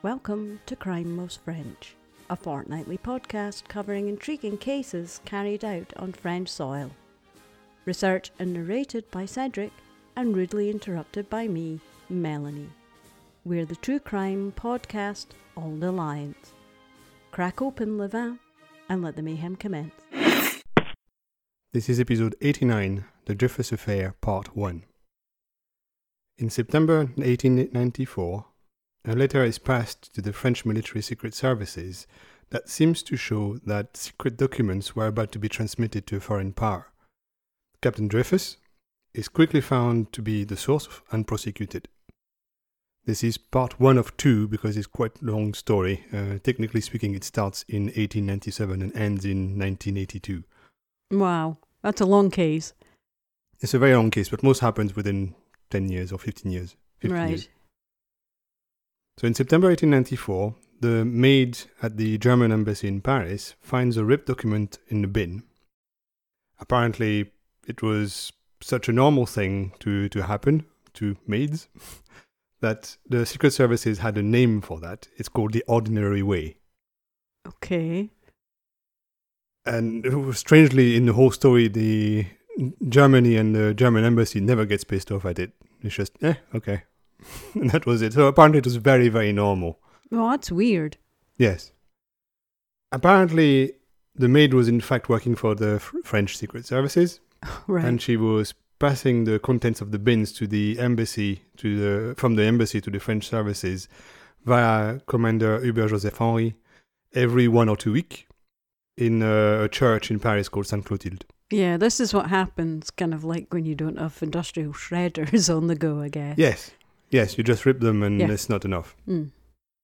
Welcome to Crime Most French, a fortnightly podcast covering intriguing cases carried out on French soil. Researched and narrated by Cedric and rudely interrupted by me, Melanie. We're the true crime podcast All the Alliance. Crack open le vin and let the mayhem commence. This is episode 89, The Dreyfus Affair, Part 1. In September 1894, a letter is passed to the French military secret services that seems to show that secret documents were about to be transmitted to a foreign power. Captain Dreyfus is quickly found to be the source and prosecuted. This is part 1 of 2 because it's quite a long story. Technically speaking, it starts in 1897 and ends in 1982. Wow, that's a long case. It's a very long case, but most happens within 10 years or 15 years. 15 Right. years. So in September 1894, the maid at the German embassy in Paris finds a ripped document in the bin. Apparently, it was such a normal thing to happen to maids that the secret services had a name for that. It's called the ordinary way. Okay. And strangely, in the whole story, the Germany and the German embassy never gets pissed off at it. It's just, okay. And that was it. So apparently it was very, very normal. Well, that's weird. Yes. Apparently, the maid was in fact working for the French secret services. Right. And she was passing the contents of the bins to the embassy, from the embassy to the French services via Commander Hubert Joseph Henry every 1 or 2 weeks in a church in Paris called Sainte Clotilde. Yeah, this is what happens kind of like when you don't have industrial shredders on the go, I guess. Yes, you just rip them and Yeah. it's not enough. Mm.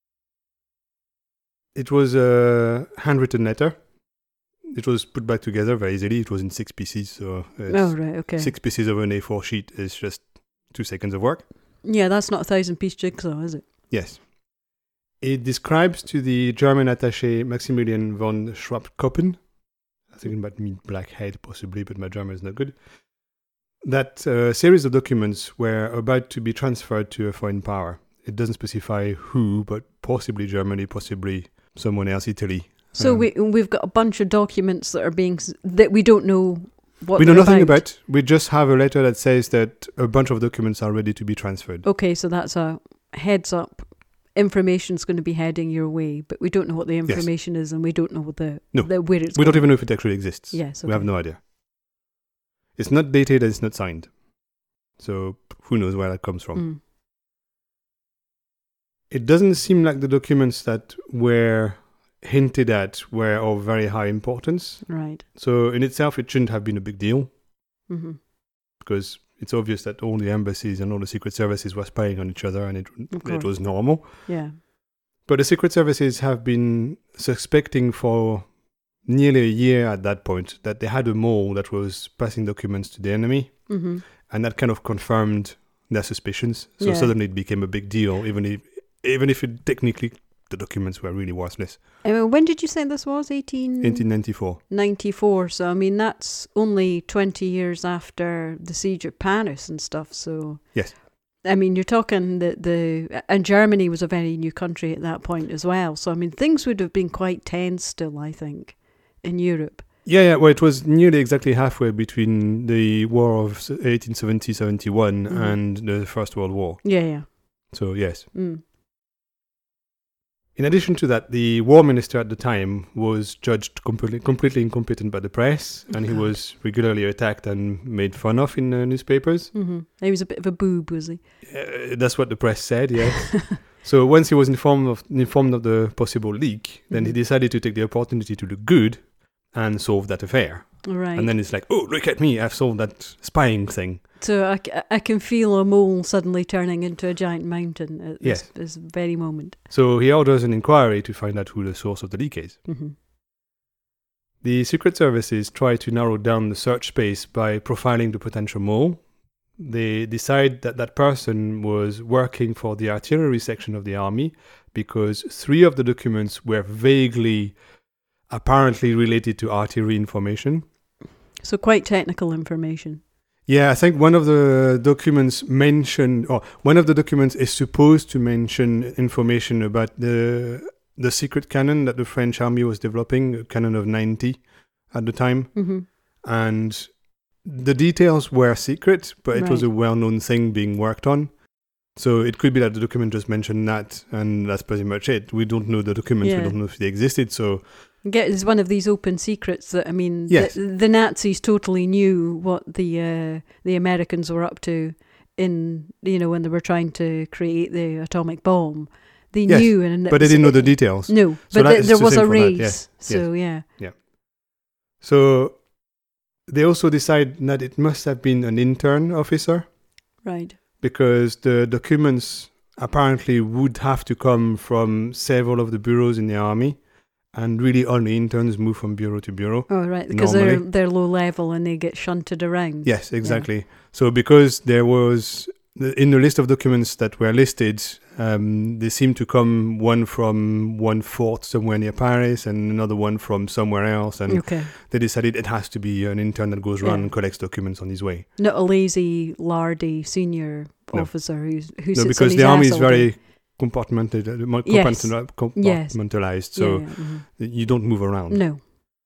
It was a handwritten letter. It was put back together very easily. It was in 6 pieces, so Oh, right, okay. 6 pieces of an A4 sheet is just 2 seconds of work. Yeah, that's not a 1,000-piece jigsaw, is it? Yes. It describes to the German attaché Maximilian von Schwabkoppen, I think it might mean blackhead possibly, but my German is not good, that a series of documents were about to be transferred to a foreign power. It doesn't specify who, but possibly Germany, possibly someone else, Italy. So we've got a bunch of documents that are that we don't know what we know they're nothing about. We just have a letter that says that a bunch of documents are ready to be transferred. Okay, so that's a heads up. Information's going to be heading your way, but we don't know what the information is, and we don't know where it's We going. don't even know if it actually exists. Yes, okay. We have no idea. It's not dated and it's not signed. So who knows where that comes from. Mm. It doesn't seem like the documents that were hinted at were of very high importance. Right. So in itself, it shouldn't have been a big deal Mm-hmm. because it's obvious that all the embassies and all the secret services were spying on each other and it was normal. Yeah. But the secret services have been suspecting for nearly a year at that point that they had a mole that was passing documents to the enemy. Mm-hmm. And that kind of confirmed their suspicions. So Yeah. suddenly it became a big deal, even if it technically the documents were really worthless. When did you say this was? 1894. 94. So, I mean, that's only 20 years after the siege of Paris and stuff. So, Yes. I mean, you're talking and Germany was a very new country at that point as well. So, I mean, things would have been quite tense still, I think, in Europe. Yeah. Well, it was nearly exactly halfway between the War of 1870-71 and the First World War. Yeah. So, yes. Mm. In addition to that, the war minister at the time was judged completely incompetent by the press, and he was regularly attacked and made fun of in newspapers. Mm-hmm. He was a bit of a boob, was he? That's what the press said, yes. So once he was informed of the possible leak, then he decided to take the opportunity to look good and solve that affair. Right. And then it's like, oh, look at me, I've solved that spying thing. So I can feel a mole suddenly turning into a giant mountain at this very moment. So he orders an inquiry to find out who the source of the leak is. Mm-hmm. The secret services try to narrow down the search space by profiling the potential mole. They decide that person was working for the artillery section of the army because 3 of the documents were vaguely, apparently related to artillery information. So quite technical information. Yeah, I think one of the documents is supposed to mention information about the secret cannon that the French army was developing, a cannon of 90 at the time. Mm-hmm. And the details were secret, but it was Right. a well-known thing being worked on. So it could be that the document just mentioned that, and that's pretty much it. We don't know the documents, we Yeah. don't know if they existed, so... It's one of these open secrets that, I mean, Yes. the Nazis totally knew what the Americans were up to when they were trying to create the atomic bomb. They Yes, knew, and but they didn't know the details. No, So but that is there the was same a for that, race. yes, So yeah. So they also decide that it must have been an intern officer, Right. because the documents apparently would have to come from several of the bureaus in the army, and really only interns move from bureau to bureau. Oh, right, because Normally. they're low level and they get shunted around. Yes, exactly. So because there was, in the list of documents that were listed, they seem to come one from one fort somewhere near Paris and another one from somewhere else, and Okay. they decided it has to be an intern that goes around Yeah. and collects documents on his way. Not a lazy, lardy senior No. officer who No, sits on because his the army ass is all day. very compartmentalized, so Yeah, mhm. you don't move around. No.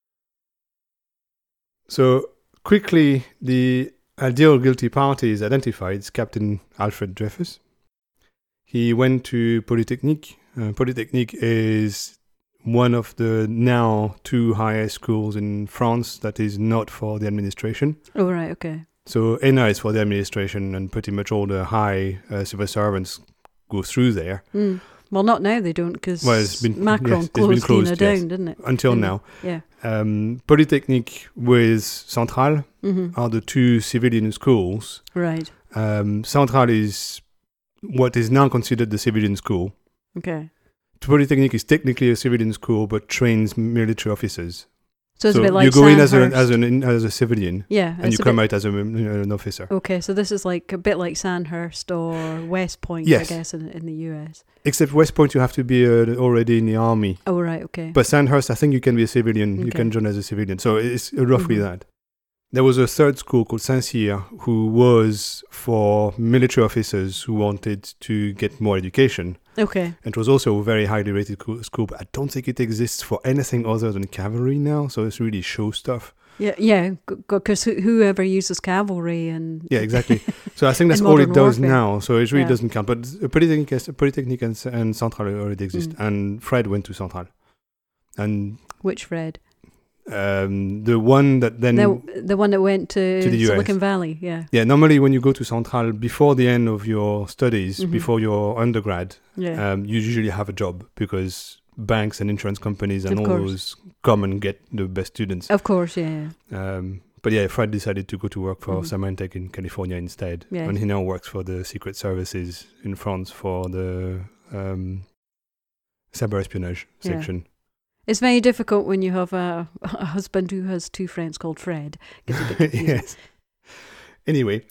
So quickly, the ideal guilty party is identified. It's Captain Alfred Dreyfus. He went to Polytechnique. Polytechnique is one of the now two highest schools in France that is not for the administration. Oh, right, okay. So ENA is for the administration, and pretty much all the high civil servants go through there. Mm. Well, not now they don't, because Well, it's been- Macron yes, it's been closed closed, ENA yes. down, didn't it? Until Mm. now. Yeah. Polytechnique with Centrale Mm-hmm. are the two civilian schools. Right. Centrale is what is now considered the civilian school. Okay. Polytechnique is technically a civilian school, but trains military officers. So it's a bit like you go in as Sandhurst. as a civilian, Yeah. and you it's a come bit- out as an officer. Okay, so this is like a bit like Sandhurst or West Point, Yes. I guess, in the US. Except West Point, you have to be already in the army. Oh, right, okay. But Sandhurst, I think you can be a civilian. You Okay. can join as a civilian. So it's roughly Mhm. that. There was a third school called Saint-Cyr, who was for military officers who wanted to get more education. Okay. It was also a very highly rated school, but I don't think it exists for anything other than cavalry now. So it's really show stuff. Yeah, because whoever uses cavalry and... Yeah, exactly. So I think that's In all it modern does warfare. now. So it really Yeah. doesn't count. But Polytechnique and Centrale already exist. Mm. And Fred went to Centrale. And Which Fred? the one that then... The one that went to the US. Silicon Valley, yeah. Yeah, normally when you go to Centrale, before the end of your studies, Mhm. before your undergrad, Yeah. you usually have a job, because banks and insurance companies and Of all course. those come and get the best students. Of course, yeah. But yeah, Fred decided to go to work for Mhm. Symantec in California instead. Yeah. And he now works for the Secret Services in France for the cyber espionage Yeah. section. It's very difficult when you have a husband who has two friends called Fred. Gets a bit confusing. Yes. Anyway,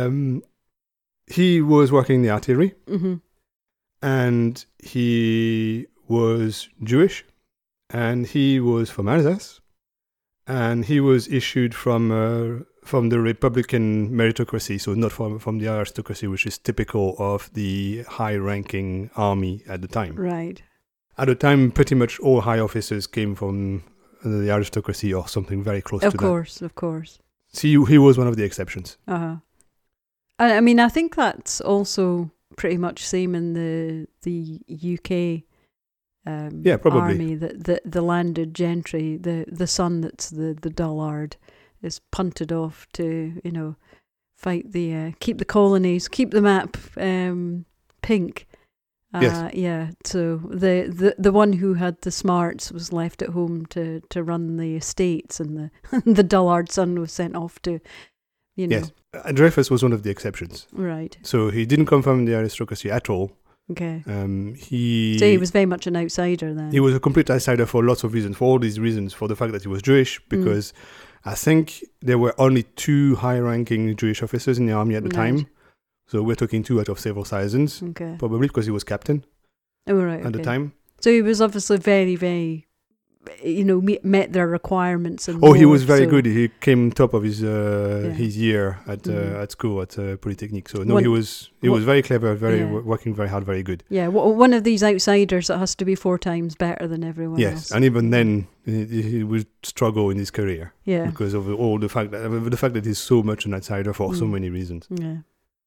he was working in the artillery, Mm-hmm. and he was Jewish, and he was from Alsace, and he was issued from the Republican meritocracy, so not from the aristocracy, which is typical of the high-ranking army at the time. Right. At the time, pretty much all high officers came from the aristocracy or something very close to Of that. course. So he was one of the exceptions. Uh-huh. I mean, I think that's also pretty much same in the UK Yeah, probably. army. The landed gentry, the son that's the dullard, is punted off to fight keep the colonies, keep the map pink. Yes. Yeah. So the one who had the smarts was left at home to run the estates, and the the dullard son was sent off to, Yes. Dreyfus was one of the exceptions. Right. So he didn't come from the aristocracy at all. Okay. So He he was very much an outsider then. was a complete outsider for lots of reasons. For all these reasons, for the fact that he was Jewish, because I think there were only 2 high-ranking Jewish officers in the army at the Right. time. So we're talking 2 out of several thousands, Okay. probably because he was captain Oh, right. at the okay. time. So he was obviously very, very met their requirements. And he more, was very so- good. He came top of his year at school at Polytechnic. So no, he was very clever, working very hard, very good. Yeah, one of these outsiders that has to be 4 times better than everyone else. Yes, and even then he would struggle in his career. Yeah. Because of all the fact that he's so much an outsider for so many reasons. Yeah.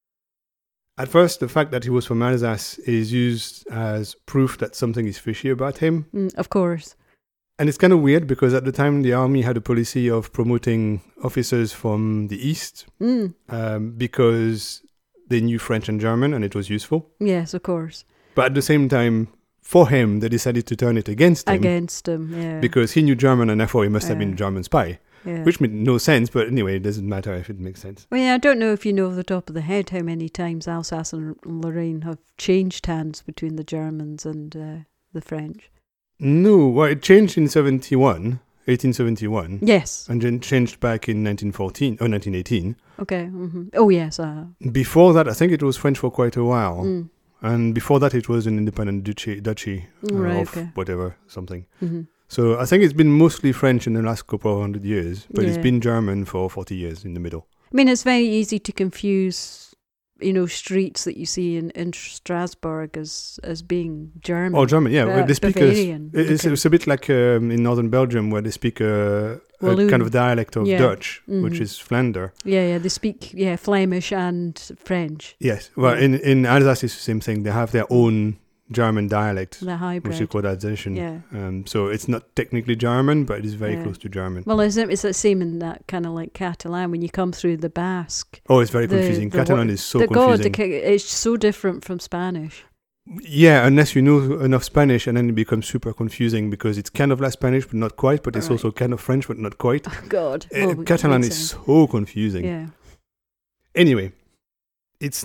At first, the fact that he was from Alsace is used as proof that something is fishy about him. Of course. And it's kind of weird because at the time the army had a policy of promoting officers from the east because they knew French and German and it was useful. Yes, of course. But at the same time, for him, they decided to turn it against him. Yeah. Because he knew German and therefore he must have been a German spy. Yeah. Which made no sense, but anyway, it doesn't matter if it makes sense. Well, yeah, I don't know if you know off the top of the head how many times Alsace and Lorraine have changed hands between the Germans and the French. No, well, it changed in 1871. Yes. And then changed back in 1918. Okay. Oh, yes. Before that, I think it was French for quite a while. And before that, it was an independent duchy whatever, something. Mm-hmm. So I think it's been mostly French in the last couple of 100 years, but it's been German for 40 years in the middle. I mean, it's very easy to confuse, streets that you see in Strasbourg as being German. Oh, German, yeah. They speak Bavarian. It's a bit like in northern Belgium where they speak a kind of dialect of Dutch, which is Flanders. Yeah, they speak Flemish and French. Yes, well, in Alsace it's the same thing. They have their own German dialect, the hybrid, which is called Alsatian. Yeah. So it's not technically German, but it is very close to German. Well, it's the same in that kind of like Catalan when you come through the Basque. Oh, it's very confusing. Catalan is so confusing. It's so different from Spanish. Yeah, unless you know enough Spanish, and then it becomes super confusing because it's kind of like Spanish, but not quite, but it's also kind of French, but not quite. Oh, God. Catalan is so confusing. Yeah. Anyway, it's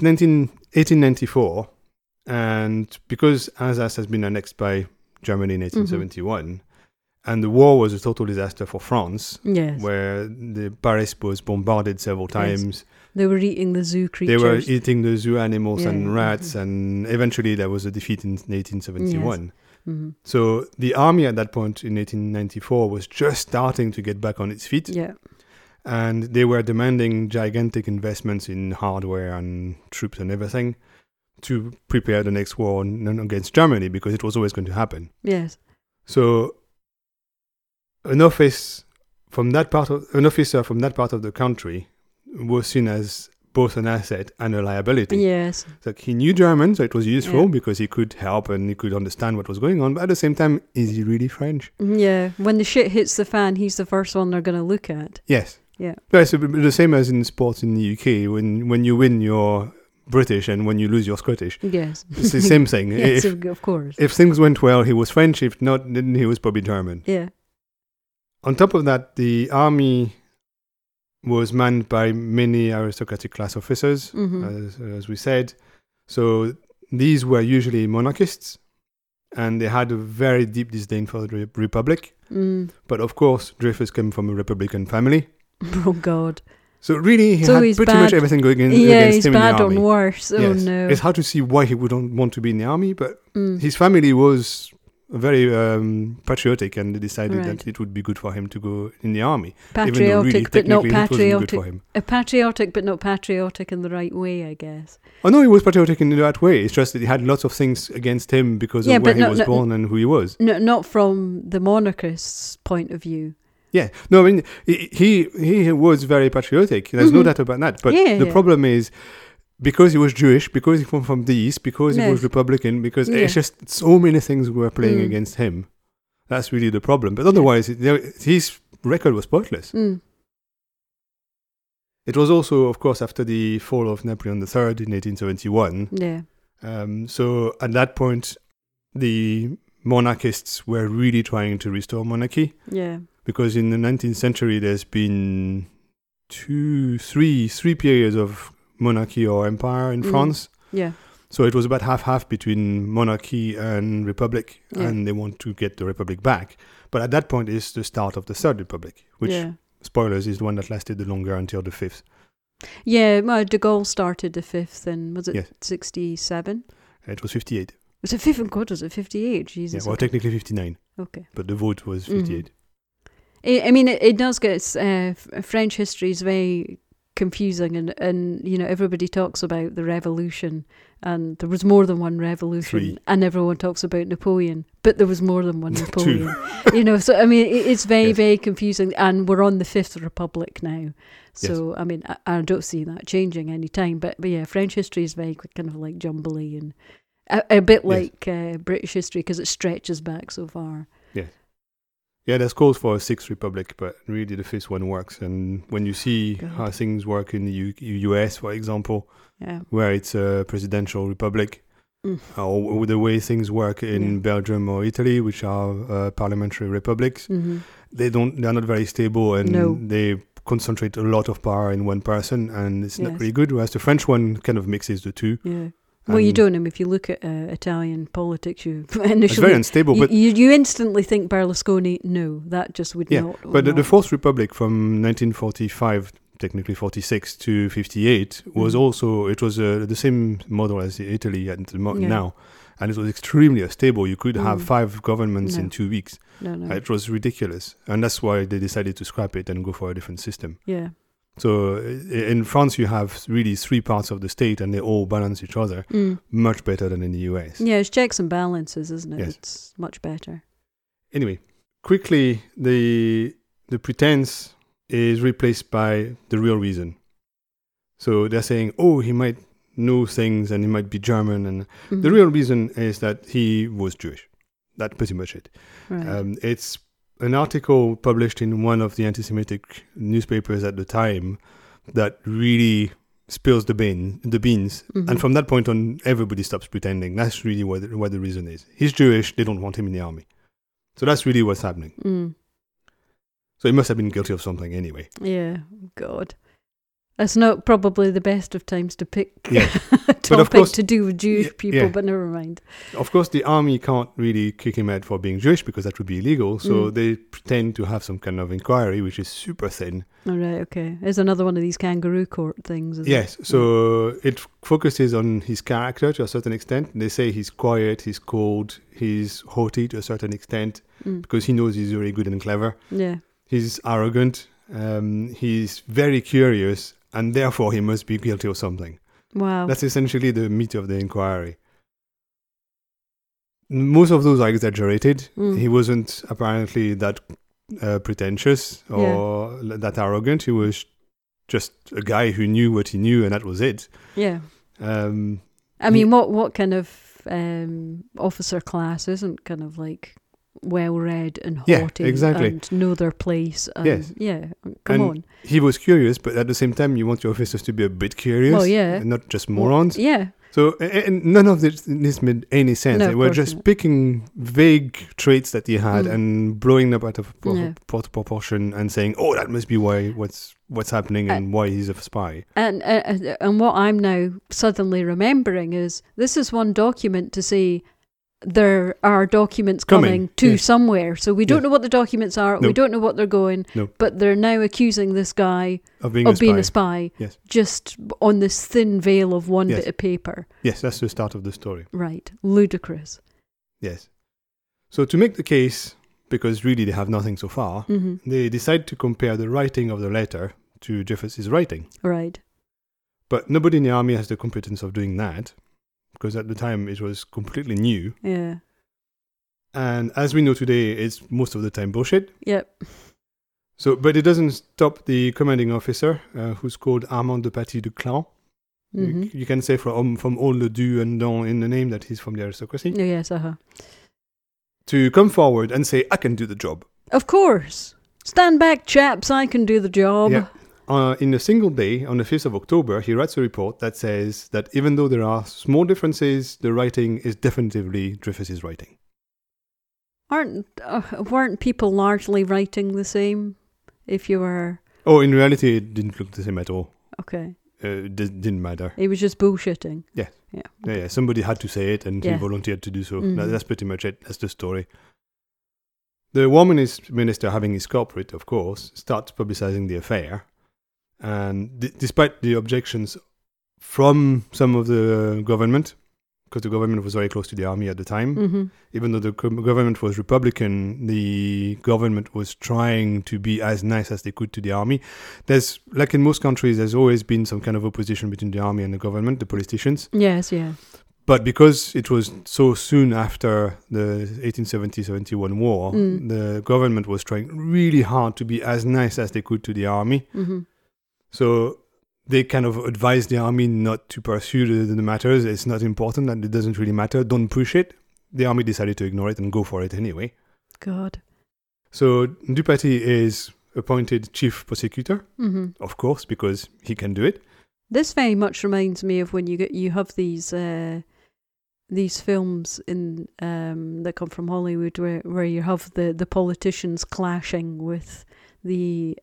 1894. And because Alsace has been annexed by Germany in 1871, and the war was a total disaster for France, where the Paris was bombarded several times. They were eating the zoo creatures. They were eating the zoo animals and rats, and eventually there was a defeat in 1871. Yes. Mm-hmm. So the army at that point in 1894 was just starting to get back on its feet. Yeah. And they were demanding gigantic investments in hardware and troops and everything to prepare the next war against Germany, because it was always going to happen. Yes. So an officer from that part of the country was seen as both an asset and a liability. Yes. So he knew German, so it was useful because he could help and he could understand what was going on. But at the same time, is he really French? Yeah. When the shit hits the fan, he's the first one they're going to look at. Yes. Yeah. It's the same as in sports in the UK. When you win, you're British, and when you lose, you're Scottish. Yes. It's the same thing. Yes, of course. If things went well, he was French. If not, then he was probably German. Yeah. On top of that, the army was manned by many aristocratic class officers, as we said. So these were usually monarchists, and they had a very deep disdain for the Republic. But of course, Dreyfus came from a Republican family. Oh, God. So really, he had pretty much everything going against him in the army. Yeah, he's bad on worse. Oh, yes. no. It's hard to see why he wouldn't want to be in the army, but his family was very patriotic, and they decided that it would be good for him to go in the army. Patriotic, but not patriotic. Good for him. Patriotic, but not patriotic in the right way, I guess. Oh no, he was patriotic in the right way. It's just that he had lots of things against him because of where he was born and who he was. No, not from the monarchist's point of view. Yeah, no, I mean, he was very patriotic. There's no doubt about that. But the problem is, because he was Jewish, because he came from the East, because he was Republican, because it's just so many things were playing against him. That's really the problem. But otherwise, his record was spotless. It was also, of course, after the fall of Napoleon III in 1871. Yeah. So at that point, the monarchists were really trying to restore monarchy. Yeah. Because in the 19th century, there's been three periods of monarchy or empire in France. Yeah. So it was about half between monarchy and republic, and they want to get the republic back. But at that point is the start of the Third Republic, which, spoilers, is the one that lasted the longer until the Fifth. Yeah, De Gaulle started the Fifth, and was it 67? It was 58. Was it 58? Jesus. Yeah, well, technically 59. Okay. But the vote was 58. I mean, it does get... French history is very confusing, and everybody talks about the revolution, and there was more than one revolution. 3. And everyone talks about Napoleon, but there was more than one Napoleon. So I mean, it's very, very confusing, and we're on the Fifth Republic now. So, I mean, I don't see that changing any time, but yeah, French history is very kind of like jumbly and a bit like British history because it stretches back so far. Yeah, there's calls for a Sixth Republic, but really the fifth one works. And when you see how things work in the US, for example, where it's a presidential republic, or the way things work in Belgium or Italy, which are parliamentary republics, they're not very stable, and they concentrate a lot of power in one person, and it's not really good. Whereas the French one kind of mixes the two. Yeah. Well, you don't. If you look at Italian politics, you initially... It's very unstable, but... You instantly think Berlusconi, no, that just would not... But the Fourth Republic from 1945, technically 46 to 58, was also... It was the same model as Italy now, and it was extremely unstable. You could have 5 governments in 2 weeks. No. It was ridiculous, and that's why they decided to scrap it and go for a different system. Yeah. So in France, you have really 3 parts of the state, and they all balance each other much better than in the US. Yeah, it's checks and balances, isn't it? Yes. It's much better. Anyway, quickly, the pretense is replaced by the real reason. So they're saying, he might know things and he might be German. And the real reason is that he was Jewish. That's pretty much it. Right. It's an article published in one of the anti-Semitic newspapers at the time that really spills the beans. And from that point on, everybody stops pretending. That's really what the reason is. He's Jewish, they don't want him in the army. So that's really what's happening. So he must have been guilty of something anyway. Yeah, God. That's not probably the best of times to pick a topic but of course, to do with Jewish people, but never mind. Of course, the army can't really kick him out for being Jewish because that would be illegal, so they pretend to have some kind of inquiry, which is super thin. All right, okay. There's another one of these kangaroo court things, isn't it? So it focuses on his character to a certain extent. They say he's quiet, he's cold, he's haughty to a certain extent because he knows he's very good and clever. Yeah. He's arrogant, he's very curious, and therefore he must be guilty of something. Wow. That's essentially the meat of the inquiry. Most of those are exaggerated. He wasn't apparently that pretentious or that arrogant. He was just a guy who knew what he knew, and that was it. Yeah. I mean, what kind of officer class isn't kind of like well-read and haughty and know their place? Come on. He was curious, but at the same time, you want your officers to be a bit curious, and not just morons. So and none of this made any sense. They were just picking vague traits that he had and blowing up out of proportion and saying, "Oh, that must be why what's happening and why he's a spy." And what I'm now suddenly remembering is this is one document to say there are documents coming to somewhere. So we don't know what the documents are. We don't know what they're going. But they're now accusing this guy of being a spy. Just on this thin veil of one bit of paper. Yes, that's the start of the story. Right. Ludicrous. Yes. So to make the case, because really they have nothing so far, they decide to compare the writing of the letter to Jefferson's writing. Right. But nobody in the army has the competence of doing that, because at the time it was completely new. Yeah. And as we know today, it's most of the time bullshit. Yep. So, but it doesn't stop the commanding officer, who's called Armand de Paty de Clan. You can say from all the do and don in the name that he's from the aristocracy. Yes, to come forward and say, I can do the job. Of course. Stand back, chaps, I can do the job. Yeah. In a single day, on the 5th of October, he writes a report that says that even though there are small differences, the writing is definitively Dreyfus's writing. Weren't people largely writing the same? If you were... Oh, in reality, it didn't look the same at all. Okay. It didn't matter. He was just bullshitting. Yeah. Yeah. Okay. Yeah. Somebody had to say it, and he volunteered to do so. That's pretty much it. That's the story. The War Minister, having his culprit, of course, starts publicizing the affair. And despite the objections from some of the government, because the government was very close to the army at the time. Mm-hmm. Even though the government was Republican, the government was trying to be as nice as they could to the army. There's, like in most countries, there's always been some kind of opposition between the army and the government, the politicians. Yes, yeah. But because it was so soon after the 1870-71 war, the government was trying really hard to be as nice as they could to the army. Mm-hmm. So they kind of advised the army not to pursue the matters. It's not important, and it doesn't really matter. Don't push it. The army decided to ignore it and go for it anyway. God. So Dupaty is appointed chief prosecutor, of course, because he can do it. This very much reminds me of when you have these films in that come from Hollywood where you have the politicians clashing with the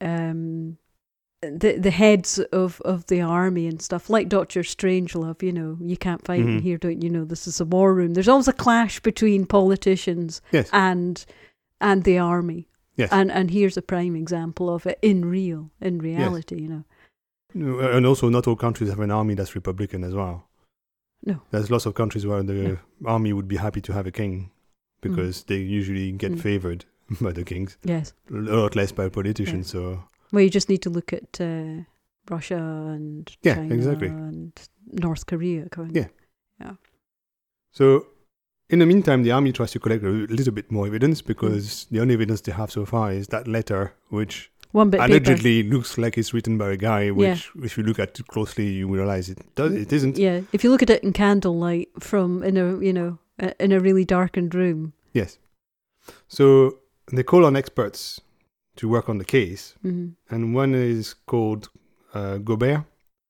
heads of the army and stuff, like Dr. Strangelove. You can't fight in here, don't you know? This is a war room. There's always a clash between politicians and the army. Yes. And here's a prime example of it in reality. Yes. And also, not all countries have an army that's Republican as well. No. There's lots of countries where the army would be happy to have a king because they usually get favored by the kings. Yes. A lot less by politicians. Yeah. So. Well, you just need to look at Russia and China and North Korea. Yeah. So, in the meantime, the army tries to collect a little bit more evidence because the only evidence they have so far is that letter, which allegedly looks like it's written by a guy, which if you look at it closely, you realize it isn't. Yeah, if you look at it in candlelight in a really darkened room. Yes. So they call on experts to work on the case, and one is called Gobert,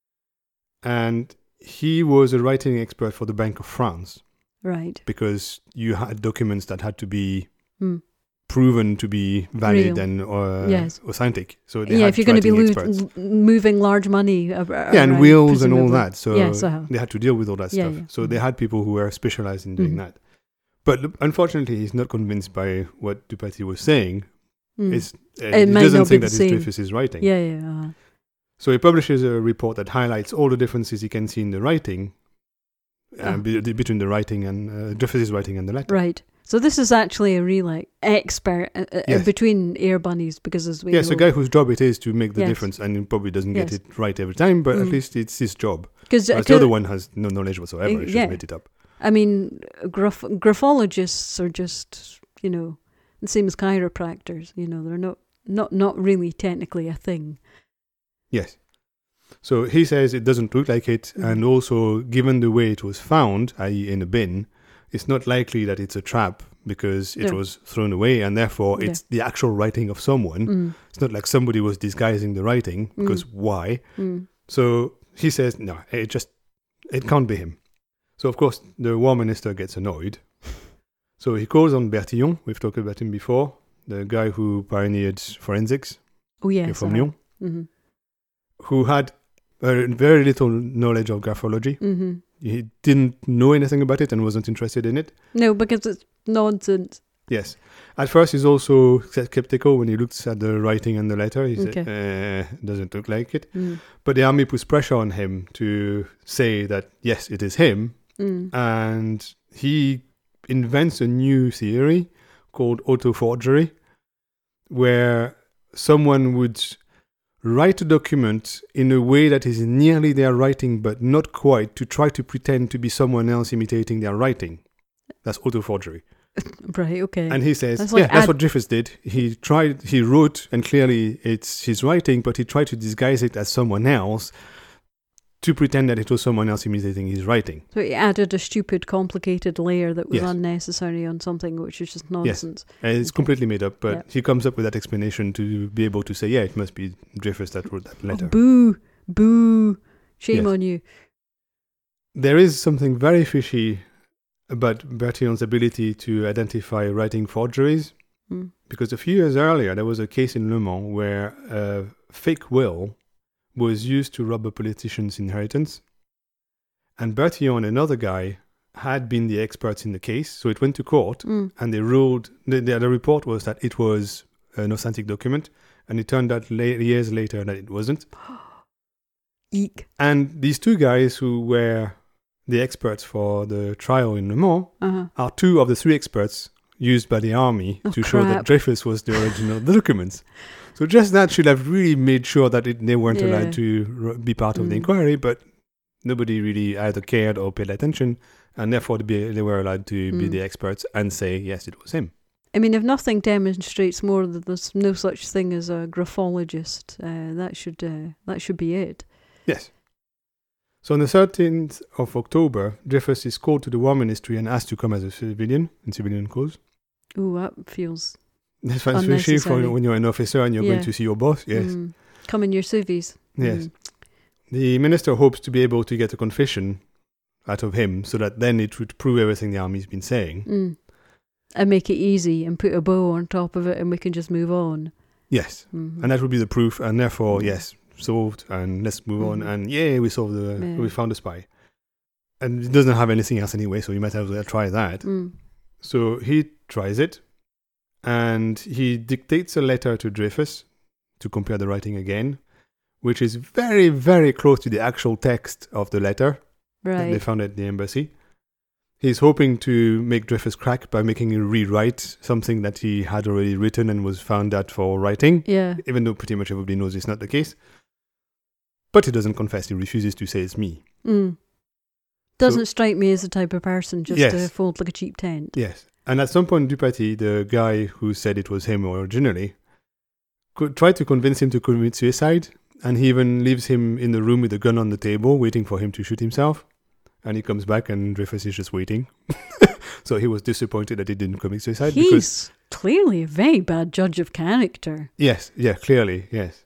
and he was a writing expert for the Bank of France. Right. Because you had documents that had to be proven to be valid and authentic. So they if you're going to be moving large money and wills and all that. So they had to deal with all that stuff. Yeah. So they had people who were specialized in doing that. But unfortunately, he's not convinced by what Dupaty was saying. He doesn't think that Dreyfus is writing. Yeah. So he publishes a report that highlights all the differences he can see in the writing between the writing and Dreyfus's writing and the letter. Right. So this is actually a real expert between air bunnies, because as we know, a guy whose job it is to make the difference, and he probably doesn't get it right every time, but at least it's his job. Because the other one has no knowledge whatsoever. He just made it up. I mean, graphologists are just, the same as chiropractors. They're not really technically a thing. Yes. So he says it doesn't look like it, and also, given the way it was found, i.e. in a bin, it's not likely that it's a trap because it was thrown away, and therefore it's the actual writing of someone. It's not like somebody was disguising the writing, because why? So he says, no, it can't be him. So, of course, the War Minister gets annoyed. So he calls on Bertillon, we've talked about him before, the guy who pioneered forensics from Lyon, who had very little knowledge of graphology. He didn't know anything about it and wasn't interested in it. No, because it's nonsense. Yes. At first, he's also skeptical when he looks at the writing and the letter. He said, doesn't look like it. But the army puts pressure on him to say that, yes, it is him. And he invents a new theory called autoforgery, where someone would write a document in a way that is nearly their writing but not quite, to try to pretend to be someone else imitating their writing. That's autoforgery. Right, okay. And he says, that's what Dreyfus did. He wrote, and clearly it's his writing, but he tried to disguise it as someone else to pretend that it was someone else imitating his writing. So he added a stupid, complicated layer that was unnecessary on something which is just nonsense. Yes, and it's completely made up, but he comes up with that explanation to be able to say, it must be Dreyfus that wrote that letter. Oh, boo, shame on you. There is something very fishy about Bertillon's ability to identify writing forgeries, because a few years earlier, there was a case in Le Mans where a fake will was used to rob a politician's inheritance. And Bertillon and another guy had been the experts in the case, so it went to court, and they ruled, the report was that it was an authentic document, and it turned out years later that it wasn't. Eek. And these two guys who were the experts for the trial in Le Mans, Uh-huh. are 2 of the 3 experts used by the army to show that Dreyfus was the original of the documents. So just that should have really made sure that they weren't allowed to be part of the inquiry, but nobody really either cared or paid attention, and therefore they were allowed to be the experts and say, yes, it was him. I mean, if nothing demonstrates more that there's no such thing as a graphologist, that should be it. Yes. So on the 13th of October, Dreyfus is called to the War Ministry and asked to come as a civilian, in civilian cause. Ooh, that feels That's especially for when you're an officer and you're going to see your boss, yes. Come in your civvies. Yes. The minister hopes to be able to get a confession out of him so that then it would prove everything the army's been saying. And make it easy and put a bow on top of it and we can just move on. Yes. And that would be the proof, and therefore, yes, solved, and let's move on, and we solved we found the spy. And it doesn't have anything else anyway, so you might have to try that. So he tries it, and he dictates a letter to Dreyfus to compare the writing again, which is very, very close to the actual text of the letter that they found at the embassy. He's hoping to make Dreyfus crack by making him rewrite something that he had already written and was found out for writing, even though pretty much everybody knows it's not the case. But he doesn't confess, he refuses to say it's me. Doesn't strike me as the type of person just to fold like a cheap tent. Yes. And at some point, Dupaty, the guy who said it was him originally, could try to convince him to commit suicide, and he even leaves him in the room with a gun on the table, waiting for him to shoot himself. And he comes back, and Dreyfus is just waiting. So he was disappointed that he didn't commit suicide. He's clearly a very bad judge of character. Yes, clearly, yes.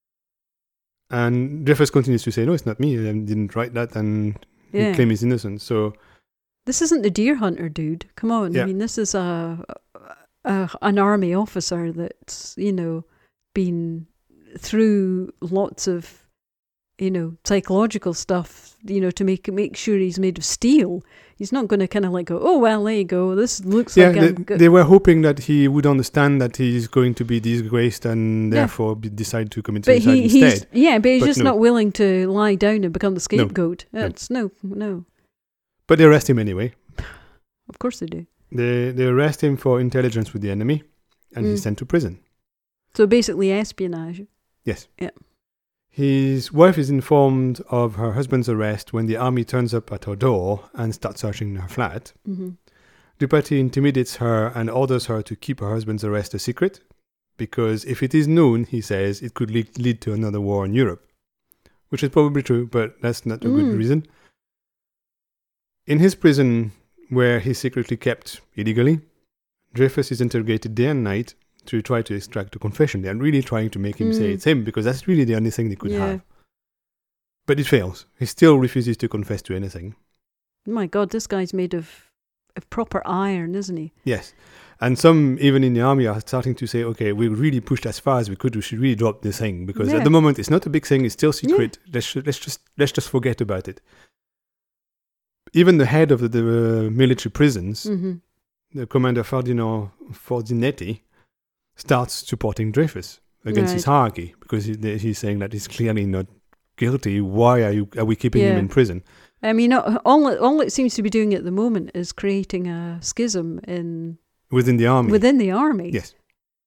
And Dreyfus continues to say, no, it's not me, I didn't write that, and he claims he's innocent. So this isn't the deer hunter, dude. Come on. I mean, this is an army officer that's, been through lots of, psychological stuff, to make sure he's made of steel. He's not going to kind of like go, oh, well, there you go. This looks like they were hoping that he would understand that he's going to be disgraced and therefore decide to commit suicide instead. But he's just not willing to lie down and become the scapegoat. No. But they arrest him anyway. Of course they do. They arrest him for intelligence with the enemy, and he's sent to prison. So basically espionage. Yes. Yeah. His wife is informed of her husband's arrest when the army turns up at her door and starts searching her flat. Dupaty intimidates her and orders her to keep her husband's arrest a secret, because if it is known, he says, it could lead to another war in Europe. Which is probably true, but that's not a good reason. In his prison, where he's secretly kept illegally, Dreyfus is interrogated day and night to try to extract a confession. They're really trying to make him say it's him, because that's really the only thing they could have. But it fails. He still refuses to confess to anything. My God, this guy's made of proper iron, isn't he? Yes. And some, even in the army, are starting to say, okay, we really pushed as far as we could. We should really drop this thing, because at the moment it's not a big thing. It's still secret. Let's just forget about it. Even the head of the military prisons, the commander Ferdinand Forzinetti, starts supporting Dreyfus against his hierarchy, because he's saying that he's clearly not guilty. Why are we keeping him in prison? I mean, all it seems to be doing at the moment is creating a schism within the army. Within the army, yes.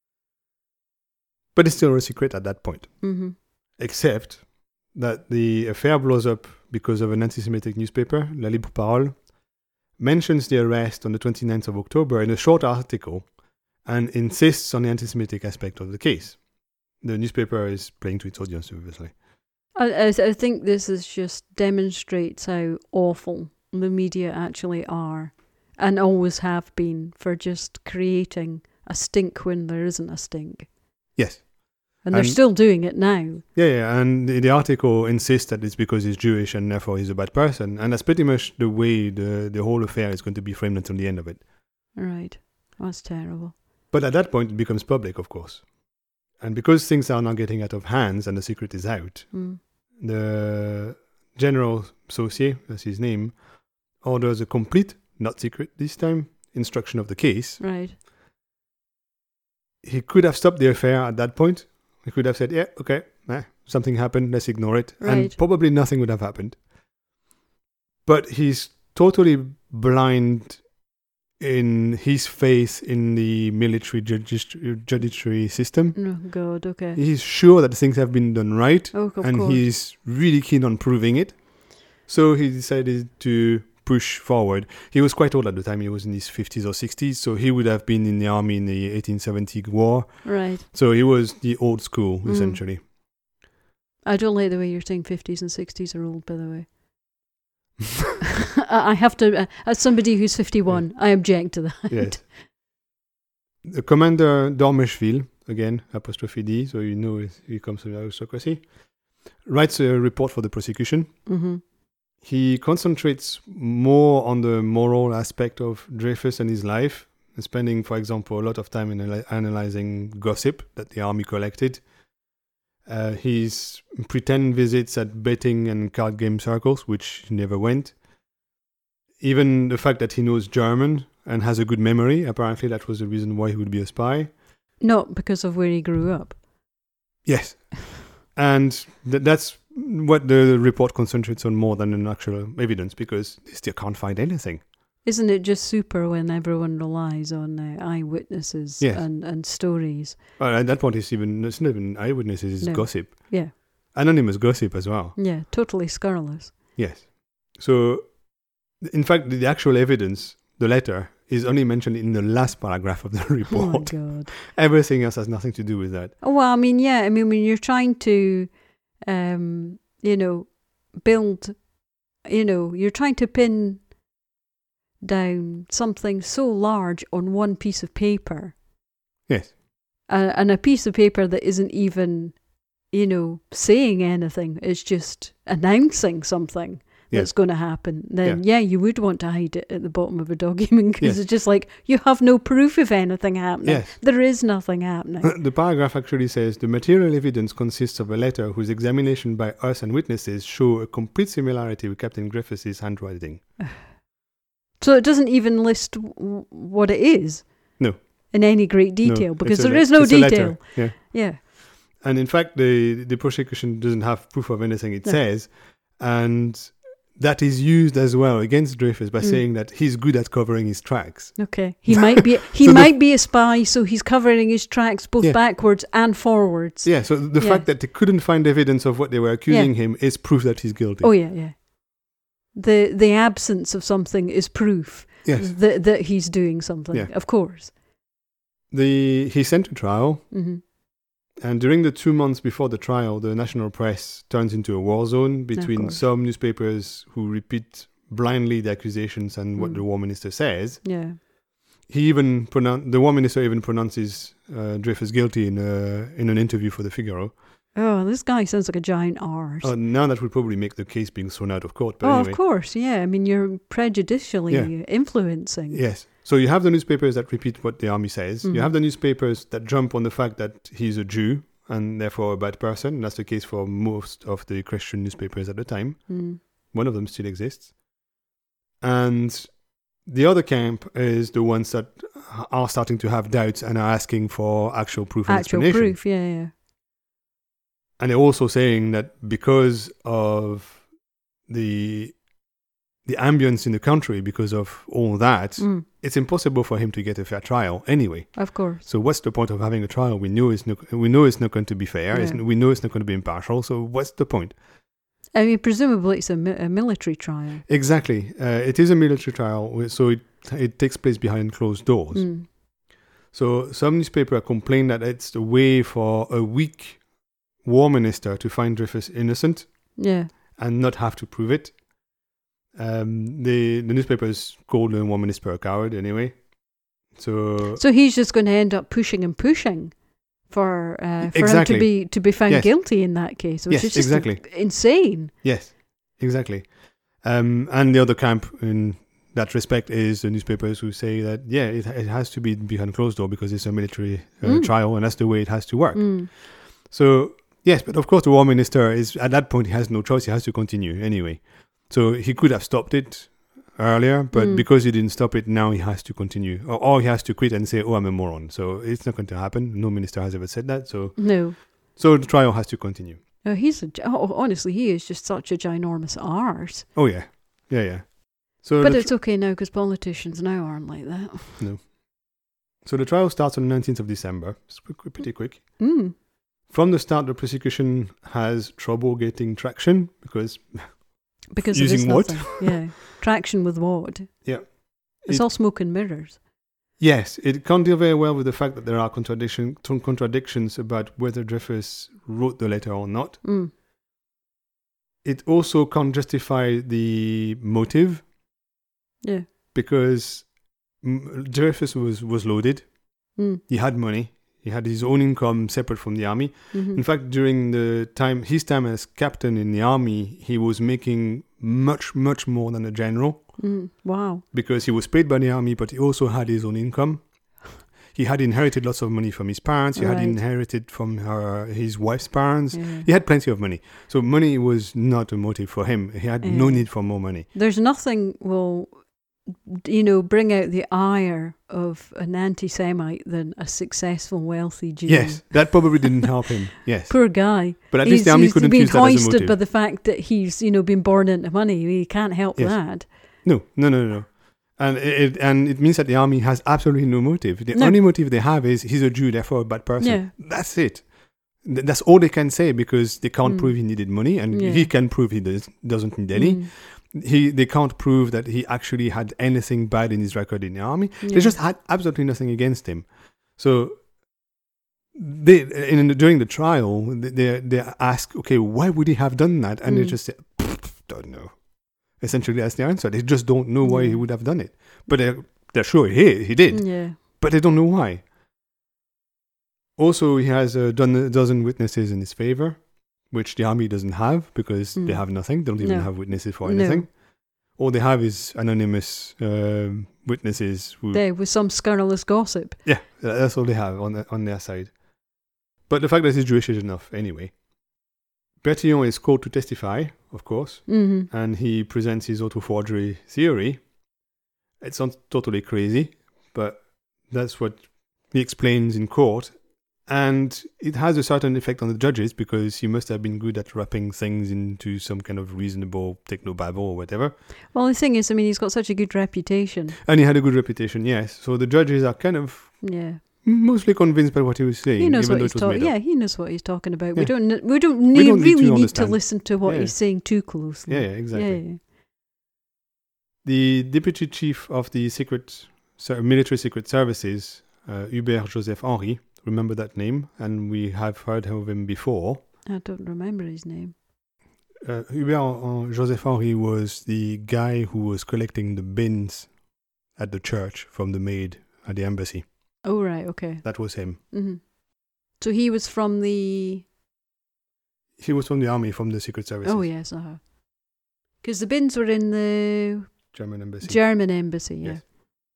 But it's still a secret at that point. Except that the affair blows up because of an anti-Semitic newspaper, La Libre Parole, mentions the arrest on the 29th of October in a short article, and insists on the anti-Semitic aspect of the case. The newspaper is playing to its audience, obviously. I think this just demonstrates how awful the media actually are, and always have been, for just creating a stink when there isn't a stink. Yes. And they're still doing it now. Yeah, and the article insists that it's because he's Jewish and therefore he's a bad person, and that's pretty much the way the whole affair is going to be framed until the end of it. Right. That's terrible. But at that point, it becomes public, of course. And because things are now getting out of hands and the secret is out, the General Saucier, that's his name, orders a complete, not secret this time, instruction of the case. Right. He could have stopped the affair at that point. He could have said, yeah, okay, something happened, let's ignore it. Right. And probably nothing would have happened. but he's totally blind in his faith in the military judiciary system. Oh, God, okay. He's sure that things have been done right, Oh, of and course. he's really keen on proving it. So he decided to push forward. He was quite old at the time. He was in his 50s or 60s, so he would have been in the army in the 1870 war. Right. So he was the old school, essentially. I don't like the way you're saying 50s and 60s are old, by the way. I have to, as somebody who's 51, I object to that. Yes. The Commander d'Ormeshville, again, apostrophe D, so you know he comes from the aristocracy, writes a report for the prosecution. Mm-hmm. He concentrates more on the moral aspect of Dreyfus and his life, spending, for example, a lot of time in analyzing gossip that the army collected. His pretend visits at betting and card game circles, which he never went. Even the fact that he knows German and has a good memory, apparently that was the reason why he would be a spy. Not because of where he grew up. Yes. And that's what the report concentrates on more than an actual evidence, because they still can't find anything. Isn't it just super when everyone relies on eyewitnesses Yes. and stories? Well, at that point, it's not even eyewitnesses, it's No. gossip. Yeah. Anonymous gossip as well. Yeah, totally scurrilous. Yes. So, in fact, the actual evidence, the letter, is only mentioned in the last paragraph of the Oh my report. God. Everything else has nothing to do with that. Oh, well, I mean, yeah, I mean, when you're trying to, build, you're trying to pin down something so large on one piece of paper. Yes. And a piece of paper that isn't even, saying anything. It's just announcing something that's going to happen. Then, you would want to hide it at the bottom of a document because it's just like, you have no proof of anything happening. Yes. There is nothing happening. The paragraph actually says, the material evidence consists of a letter whose examination by us and witnesses show a complete similarity with Captain Dreyfus's handwriting. So it doesn't even list what it is. No. In any great detail, No, because it's there is no it's a letter. detail. Yeah. Yeah. And in fact, the prosecution doesn't have proof of anything it says. And that is used as well against Dreyfus by saying that he's good at covering his tracks. Okay. He might be might be a spy, so he's covering his tracks both backwards and forwards. Yeah, so the fact that they couldn't find evidence of what they were accusing him is proof that he's guilty. Oh, yeah, yeah. The absence of something is proof that he's doing something, of course. He's sent to trial, Mm-hmm. and during the 2 months before the trial, the national press turns into a war zone between some newspapers who repeat blindly the accusations and what the War Minister says. Yeah. The War Minister even pronounces Dreyfus guilty in an interview for the Figaro. Oh, this guy sounds like a giant arse. Now that would probably make the case being thrown out of court. But anyway. Of course, yeah. I mean, you're prejudicially influencing. Yes. So you have the newspapers that repeat what the army says. You have the newspapers that jump on the fact that he's a Jew and therefore a bad person. And that's the case for most of the Christian newspapers at the time. One of them still exists. And the other camp is the ones that are starting to have doubts and are asking for actual proof and explanation. Actual proof, yeah. And they're also saying that because of the ambience in the country, because of all that, it's impossible for him to get a fair trial anyway. Of course. So what's the point of having a trial? We know it's not going to be fair. Yeah. We know it's not going to be impartial. So what's the point? I mean, presumably it's a military trial. Exactly. It is a military trial, so it takes place behind closed doors. So some newspapers complain that it's a way for a weak War Minister to find Dreyfus innocent and not have to prove it. The newspapers called the War Minister a coward anyway. So he's just going to end up pushing and pushing for him to be found guilty in that case, which is just insane. Yes, exactly. And the other camp in that respect is the newspapers who say that it has to be behind closed door because it's a military trial and that's the way it has to work. So yes, but of course the War Minister is at that point he has no choice. He has to continue anyway. So he could have stopped it earlier, but because he didn't stop it, now he has to continue. Or he has to quit and say, I'm a moron. So it's not going to happen. No minister has ever said that. So no. So the trial has to continue. Honestly, he is just such a ginormous arse. Oh, yeah. Yeah. But it's okay now because politicians now aren't like that. No. So the trial starts on the 19th of December. It's pretty quick. Mm. From the start, the prosecution has trouble getting traction because using of what? Yeah. Traction with what? Yeah. It's all smoke and mirrors. Yes, it can't deal very well with the fact that there are contradictions about whether Dreyfus wrote the letter or not. Mm. It also can't justify the motive. Yeah. Because Dreyfus was loaded. Mm. He had money. He had his own income separate from the army. Mm-hmm. In fact, during his time as captain in the army, he was making much, much more than a general. Mm. Wow. Because he was paid by the army, but he also had his own income. He had inherited lots of money from his parents. He had inherited from his wife's parents. Yeah. He had plenty of money. So money was not a motive for him. He had no need for more money. There's nothing bring out the ire of an anti-Semite than a successful, wealthy Jew. Yes, that probably didn't help him. Yes. Poor guy. But at least the army couldn't use that as a motive. He's been hoisted by the fact that he's, been born into money. He can't help that. No. And it means that the army has absolutely no motive. The only motive they have is he's a Jew, therefore a bad person. Yeah. That's it. That's all they can say because they can't prove he needed money, and he can prove he doesn't need any. They can't prove that he actually had anything bad in his record in the army. Yeah. They just had absolutely nothing against him. So during the trial, they ask, okay, why would he have done that? And they just say, don't know. Essentially, that's the answer. They just don't know why he would have done it. But they're sure he did. Yeah. But they don't know why. Also, he has a dozen witnesses in his favor, which the army doesn't have because they have nothing. They don't even have witnesses for anything. No. All they have is anonymous witnesses. With some scurrilous gossip. Yeah, that's all they have on their side. But the fact that he's Jewish is enough anyway. Bertillon is called to testify, of course, and he presents his auto-forgery theory. It sounds totally crazy, but that's what he explains in court. And it has a certain effect on the judges because he must have been good at wrapping things into some kind of reasonable technobabble or whatever. Well, the thing is, he's got such a good reputation. And he had a good reputation, yes. So the judges are kind of mostly convinced by what he was saying. He knows what he's talking. Yeah, he knows what he's talking about. Yeah. We don't really need to listen to what he's saying too closely. Yeah, exactly. Yeah. The deputy chief of the military secret services, Hubert Joseph Henry. Remember that name, and we have heard of him before. I don't remember his name. Hubert Joseph Henry was the guy who was collecting the bins at the church from the maid at the embassy. Oh, right, okay. That was him. Mm-hmm. So he was from the... He was from the army, from the secret services. Oh, yes, because the bins were in the... German embassy, yeah. Yes.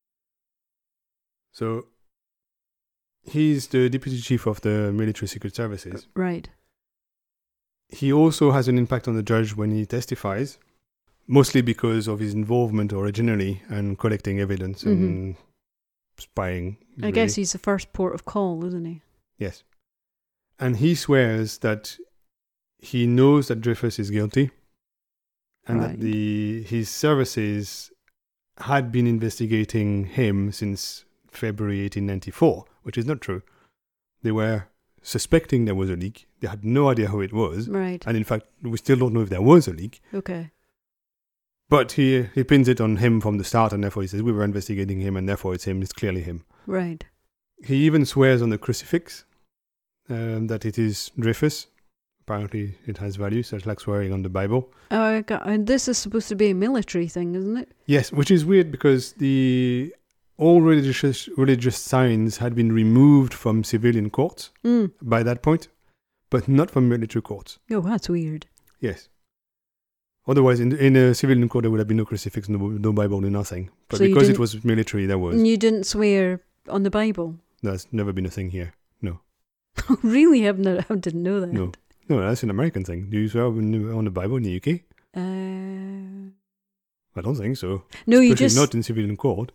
So... He's the deputy chief of the military secret services. Right. He also has an impact on the judge when he testifies, mostly because of his involvement originally and collecting evidence and spying. Really. I guess he's the first port of call, isn't he? Yes. And he swears that he knows that Dreyfus is guilty and that his services had been investigating him since February 1894. Which is not true. They were suspecting there was a leak. They had no idea who it was. Right. And in fact, we still don't know if there was a leak. Okay. But he pins it on him from the start, and therefore he says, we were investigating him, and therefore it's him. It's clearly him. Right. He even swears on the crucifix that it is Dreyfus. Apparently it has value, so it's like swearing on the Bible. Oh, and this is supposed to be a military thing, isn't it? Yes, which is weird because all religious signs had been removed from civilian courts by that point, but not from military courts. Oh, that's weird. Yes. Otherwise, in a civilian court, there would have been no crucifix, no Bible, no nothing. But so because it was military, there was. And you didn't swear on the Bible? That's never been a thing here. No. Really? I didn't know that. No, that's an American thing. Do you swear on the Bible in the UK? I don't think so. No, especially not in civilian court.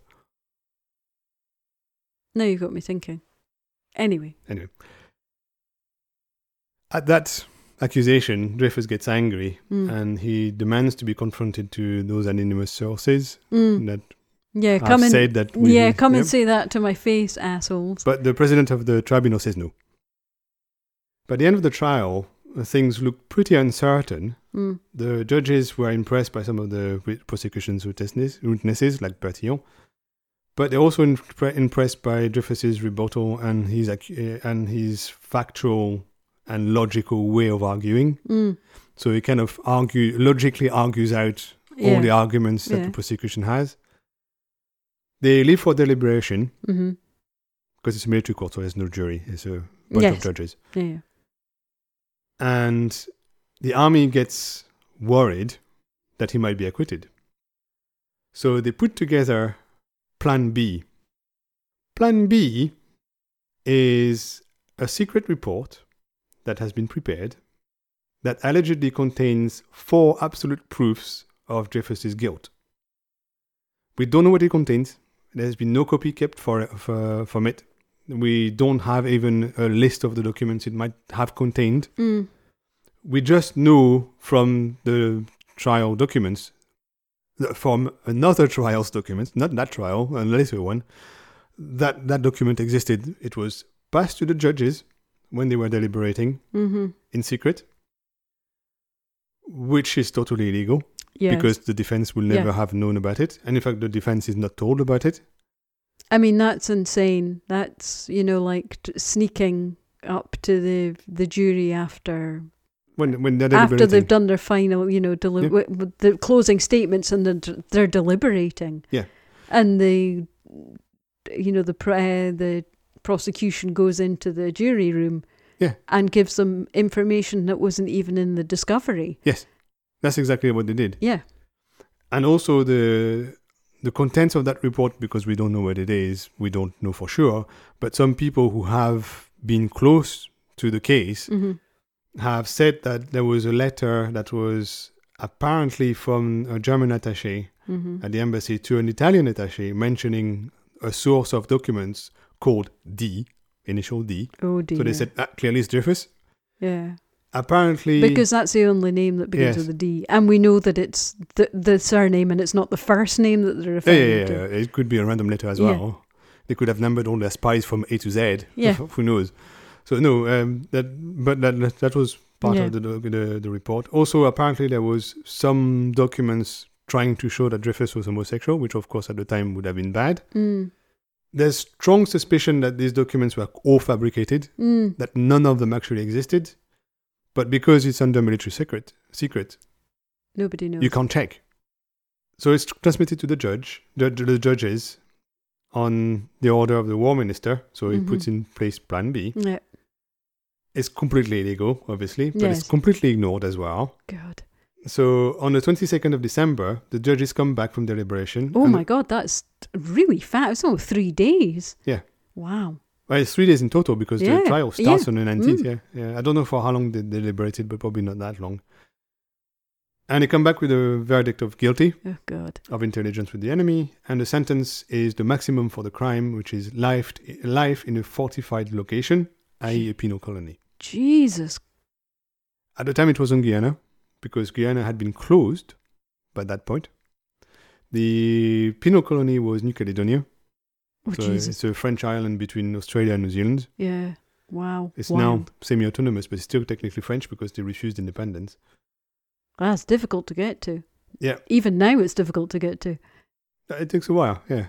Now you got me thinking. Anyway. At that accusation, Dreyfus gets angry and he demands to be confronted to those anonymous sources that have said that... come and say that to my face, assholes. But the president of the tribunal says no. By the end of the trial, things look pretty uncertain. The judges were impressed by some of the prosecution's witnesses, like Bertillon, but they're also impressed by Dreyfus's rebuttal and his factual and logical way of arguing. So he kind of logically argues out all the arguments that the prosecution has. They leave for deliberation because it's a military court, so there's no jury. It's a bunch of judges. Yeah. And the army gets worried that he might be acquitted. So they put together Plan B. Plan B is a secret report that has been prepared that allegedly contains 4 absolute proofs of Dreyfus's guilt. We don't know what it contains. There's been no copy kept from it. We don't have even a list of the documents it might have contained. We just know from the trial documents, from another trial's documents, not that trial, a later one, that document existed. It was passed to the judges when they were deliberating in secret, which is totally illegal because the defense will never have known about it. And in fact, the defense is not told about it. I mean, that's insane. That's, like sneaking up to the jury after when they're deliberating. After they've done their final, the closing statements and they're deliberating. Yeah. And the prosecution goes into the jury room and gives them information that wasn't even in the discovery. Yes. That's exactly what they did. Yeah. And also the contents of that report, because we don't know what it is, we don't know for sure, but some people who have been close to the case have said that there was a letter that was apparently from a German attaché at the embassy to an Italian attaché mentioning a source of documents called D, initial D. Oh dear. So they said, clearly it's Dreyfus. Yeah. Apparently... Because that's the only name that begins with a D. And we know that it's the surname and it's not the first name that they're referring to. Yeah. It could be a random letter as well. They could have numbered all their spies from A to Z. Yeah. Who knows? So no, that was part of the report. Also, apparently there was some documents trying to show that Dreyfus was homosexual, which of course at the time would have been bad. There's strong suspicion that these documents were all fabricated, that none of them actually existed. But because it's under military secret, nobody knows. You can't check. So it's transmitted to the judges on the order of the War Minister. So he puts in place Plan B. Yeah. It's completely illegal, obviously, but it's completely ignored as well. God. So on the 22nd of December, the judges come back from deliberation. Oh my God, that's really fast. It's only 3 days. Yeah. Wow. Well, it's 3 days in total because the trial starts on the 19th. Yeah. I don't know for how long they deliberated, but probably not that long. And they come back with a verdict of guilty of intelligence with the enemy. And the sentence is the maximum for the crime, which is life in a fortified location, i.e. a penal colony. Jesus. At the time it was on Guyana, because Guyana had been closed by that point. The penal colony was New Caledonia. Oh, so Jesus. It's a French island between Australia and New Zealand. Yeah. Wow. It's now semi-autonomous, but it's still technically French because they refused independence. That's difficult to get to. Yeah. Even now it's difficult to get to. It takes a while, yeah.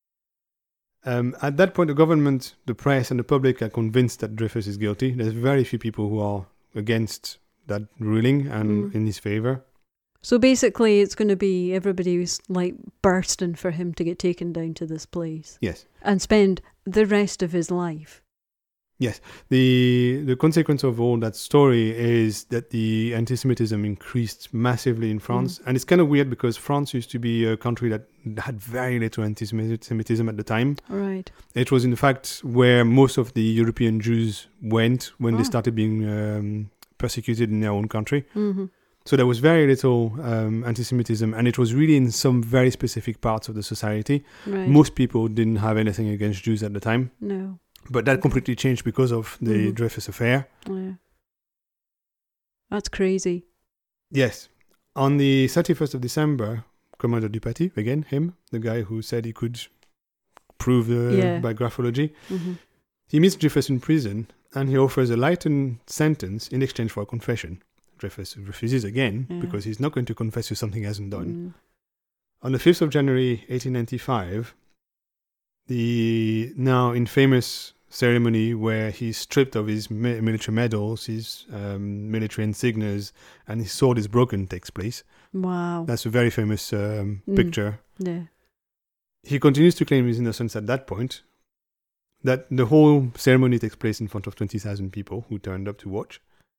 At that point, the government, the press and the public are convinced that Dreyfus is guilty. There's very few people who are against that ruling and in his favour. So basically it's going to be everybody who's like bursting for him to get taken down to this place. Yes. And spend the rest of his life. Yes. The consequence of all that story is that the anti-Semitism increased massively in France. And it's kind of weird because France used to be a country that had very little anti-Semitism at the time. Right. It was in fact where most of the European Jews went when they started being persecuted in their own country. So there was very little anti-Semitism, and it was really in some very specific parts of the society. Right. Most people didn't have anything against Jews at the time. No. But that completely changed because of the Dreyfus affair. Yeah. That's crazy. Yes. On the 31st of December, Commander Dupaty, again, him, the guy who said he could prove by graphology, he meets Dreyfus in prison and he offers a lightened sentence in exchange for a confession. Dreyfus refuses again because he's not going to confess to something he hasn't done. On the 5th of January 1895, the now infamous ceremony where he's stripped of his military medals, his military insignias, and his sword is broken takes place. Wow. That's a very famous picture. Yeah. He continues to claim his innocence at that point. That the whole ceremony takes place in front of 20,000 people who turned up to watch.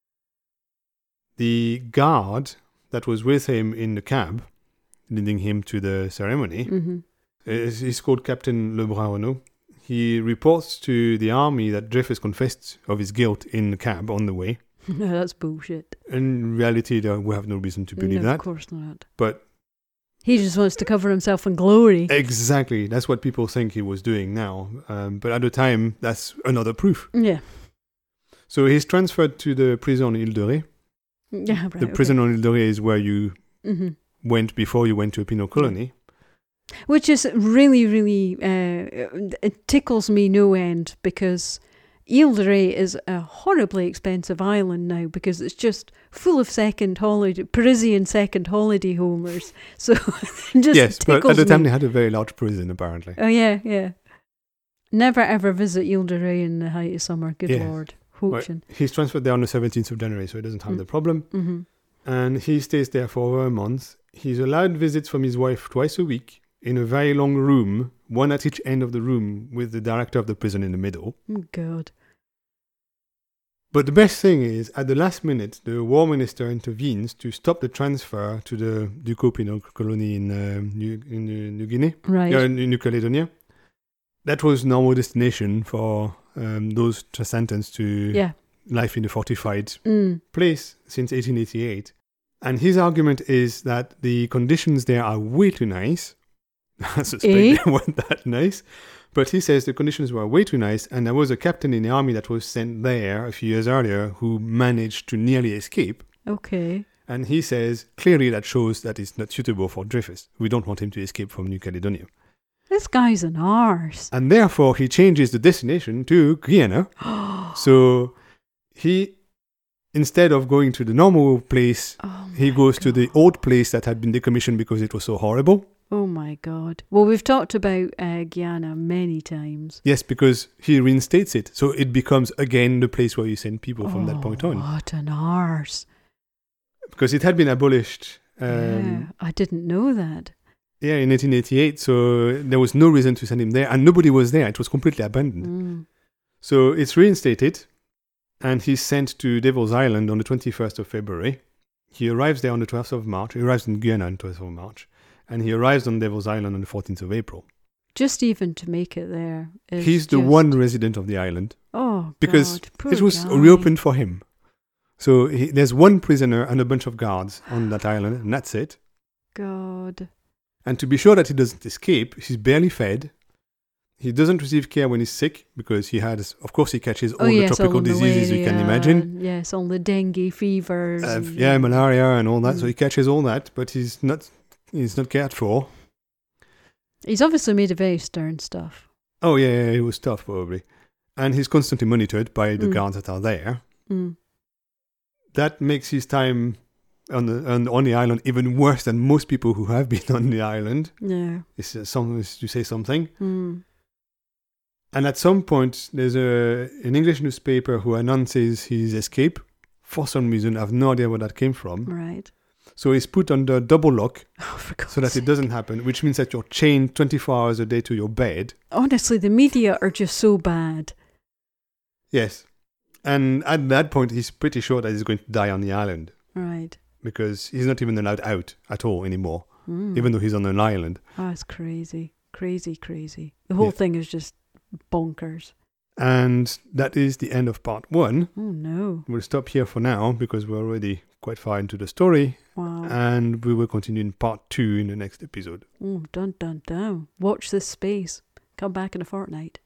The guard that was with him in the cab, leading him to the ceremony, he's called Captain Lebrun-Renaud. He reports to the army that Dreyfus confessed of his guilt in the cab on the way. No, that's bullshit. In reality, we have no reason to believe that. Of course not. But he just wants to cover himself in glory. Exactly. That's what people think he was doing now. But at the time, that's another proof. Yeah. So he's transferred to the prison on Ile de Ré. Yeah, right. The prison on Ile de Ré is where you went before you went to a penal colony. Which is really, really, it tickles me no end because Ile de Ré is a horribly expensive island now because it's just full of Parisian second holiday homers. So it just yes, tickles but at the time me. they had a very large prison apparently. Oh yeah. Never ever visit Ile de Ré in the height of summer. Good Lord. Well, he's transferred there on the 17th of January, so he doesn't have the problem. And he stays there for over a month. He's allowed visits from his wife twice a week in a very long room, one at each end of the room, with the director of the prison in the middle. Oh, God. But the best thing is, at the last minute, the war minister intervenes to stop the transfer to the Ducos penal colony in New Guinea, right? In New Caledonia. That was normal destination for those sentenced to life in a fortified place since 1888. And his argument is that the conditions there are way too nice. I suspect they weren't that nice. But he says the conditions were way too nice, and there was a captain in the army that was sent there a few years earlier who managed to nearly escape. Okay. And he says, clearly that shows that it's not suitable for Dreyfus. We don't want him to escape from New Caledonia. This guy's an arse. And therefore he changes the destination to Guyana. So he, instead of going to the normal place, he goes to the old place that had been decommissioned because it was so horrible. Oh my God. Well, we've talked about Guyana many times. Yes, because he reinstates it. So it becomes again the place where you send people from that point on. What an arse. Because it had been abolished. I didn't know that. Yeah, in 1888. So there was no reason to send him there. And nobody was there. It was completely abandoned. So it's reinstated. And he's sent to Devil's Island on the 21st of February. He arrives there on the 12th of March. He arrives in Guyana on the 12th of March. And he arrives on Devil's Island on the 14th of April. Just even to make it there. He's the one resident of the island. Oh, because God, it was guy. reopened for him. So there's one prisoner and a bunch of guards on that island, and that's it. God. And to be sure that he doesn't escape, he's barely fed. He doesn't receive care when he's sick because he catches all the tropical diseases you can imagine. Yes, all the dengue fevers. Malaria and all that. So he catches all that, but he's not cared for. He's obviously made of very stern stuff. Oh, yeah, it was tough, probably. And he's constantly monitored by the guards that are there. That makes his time on the island even worse than most people who have been on the island. Yeah. It's to say something. And at some point, there's an English newspaper who announces his escape. For some reason, I have no idea where that came from. Right. So he's put under double lock so that it doesn't happen, which means that you're chained 24 hours a day to your bed. Honestly, the media are just so bad. Yes. And at that point, he's pretty sure that he's going to die on the island. Right. Because he's not even allowed out at all anymore, even though he's on an island. Oh, it's crazy. Crazy, crazy. The whole thing is just bonkers. And that is the end of part 1. Oh, no. We'll stop here for now because we're already quite far into the story. Wow. And we will continue in part 2 in the next episode. Oh, dun, dun, dun. Watch this space. Come back in a fortnight.